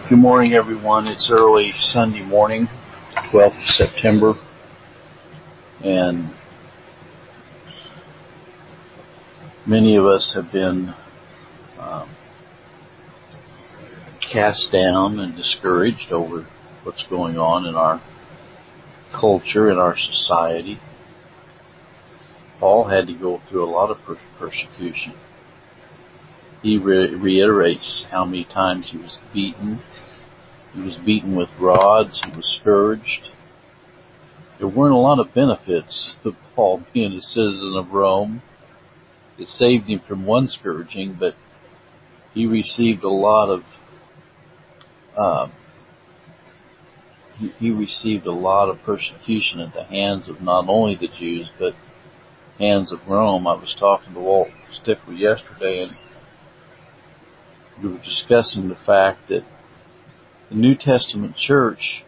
Good morning, everyone. It's early Sunday morning, 12th of September, and many of us have been cast down and discouraged over what's going on in our culture, in our society. Paul had to go through a lot of persecution. He reiterates how many times he was beaten. He was beaten with rods. He was scourged. There weren't a lot of benefits to Paul being a citizen of Rome. It saved him from one scourging, but he received a lot of persecution at the hands of not only the Jews but hands of Rome. I was talking to Walt Stifler yesterday, and we were discussing the fact that the New Testament church,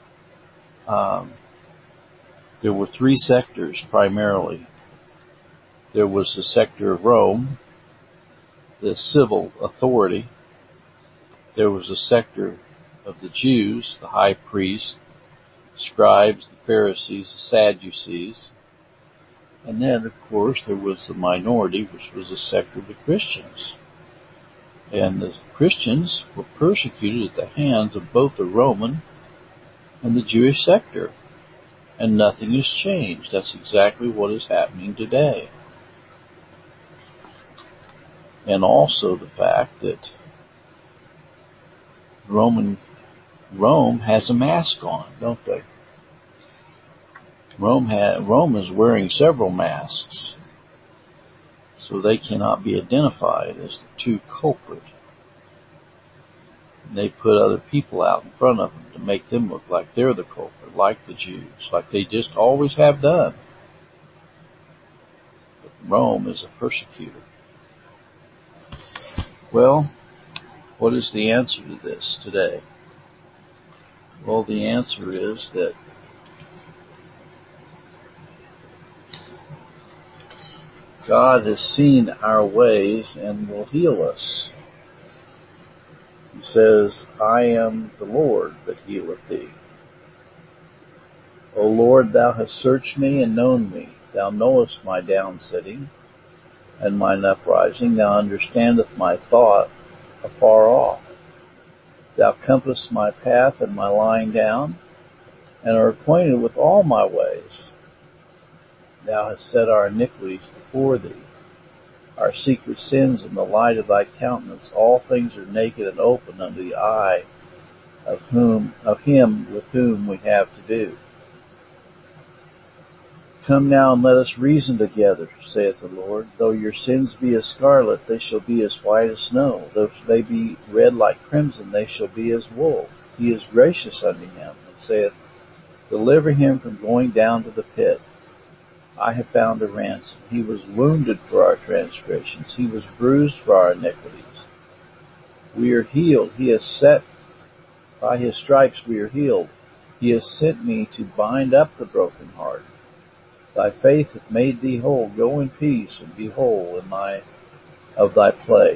there were three sectors primarily. There was the sector of Rome, the civil authority. There was a sector of the Jews, the high priests, scribes, the Pharisees, the Sadducees. And then, of course, there was the minority, which was a sector of the Christians. And the Christians were persecuted at the hands of both the Roman and the Jewish sector. And nothing has changed. That's exactly what is happening today. And also the fact that Rome has a mask on, don't they? Rome is wearing several masks, so they cannot be identified as the true culprit. And they put other people out in front of them to make them look like they're the culprit, like the Jews, like they just always have done. But Rome is a persecutor. Well, what is the answer to this today? Well, the answer is that God has seen our ways and will heal us. He says, I am the Lord that healeth thee. O Lord, thou hast searched me and known me. Thou knowest my downsitting and mine uprising. Thou understandest my thought afar off. Thou compassest my path and my lying down, and art acquainted with all my ways. Thou hast set our iniquities before thee, our secret sins in the light of thy countenance. All things are naked and open unto the eye of him with whom we have to do. Come now and let us reason together, saith the Lord. Though your sins be as scarlet, they shall be as white as snow. Though they be red like crimson, they shall be as wool. He is gracious unto him, and saith, deliver him from going down to the pit. I have found a ransom. He was wounded for our transgressions. He was bruised for our iniquities. We are healed. By his stripes we are healed. He has sent me to bind up the brokenhearted. Thy faith hath made thee whole. Go in peace, and be whole of thy plague.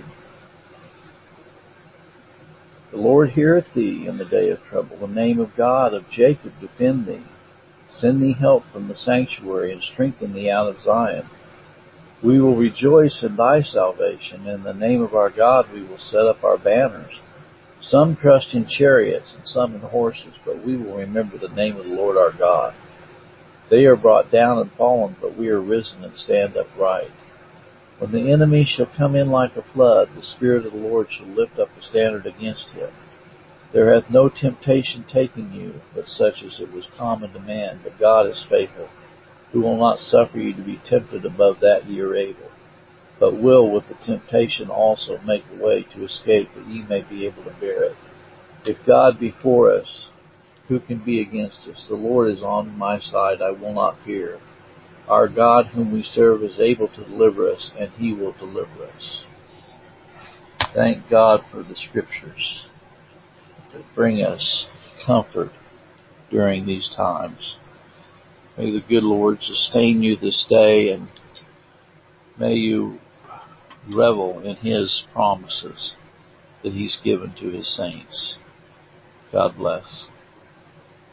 The Lord heareth thee in the day of trouble. The name of God of Jacob defend thee. Send thee help from the sanctuary, and strengthen thee out of Zion. We will rejoice in thy salvation. In the name of our God we will set up our banners. Some trust in chariots, and some in horses, but we will remember the name of the Lord our God. They are brought down and fallen, but we are risen and stand upright. When the enemy shall come in like a flood, the Spirit of the Lord shall lift up a standard against him. There hath no temptation taken you, but such as it was common to man. But God is faithful, who will not suffer you to be tempted above that ye are able, but will with the temptation also make a way to escape, that ye may be able to bear it. If God be for us, who can be against us? The Lord is on my side, I will not fear. Our God whom we serve is able to deliver us, and he will deliver us. Thank God for the Scriptures that bring us comfort during these times. May the good Lord sustain you this day, and may you revel in his promises that he's given to his saints. God bless.